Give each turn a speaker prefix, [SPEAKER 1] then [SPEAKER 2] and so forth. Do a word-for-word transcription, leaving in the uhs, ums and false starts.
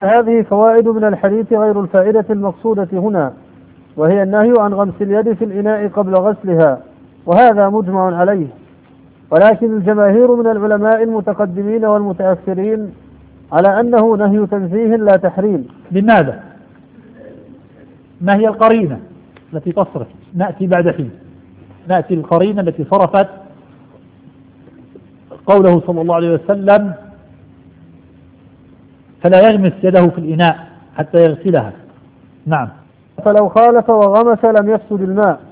[SPEAKER 1] هذه فوائد من الحديث غير الفائدة المقصودة هنا، وهي النهي عن غمس اليد في الإناء قبل غسلها، وهذا مجمع عليه. ولكن الجماهير من العلماء المتقدمين والمتأخرين على أنه نهي تنزيه لا تحريم.
[SPEAKER 2] لماذا؟ ما هي القرينة التي تصرف؟ نأتي بعد حين نأتي القرينة التي صرفت قوله صلى الله عليه وسلم فلا يغمس يده في الإناء حتى يغسلها. نعم.
[SPEAKER 1] فلو خالف وغمس لم يفسد الماء،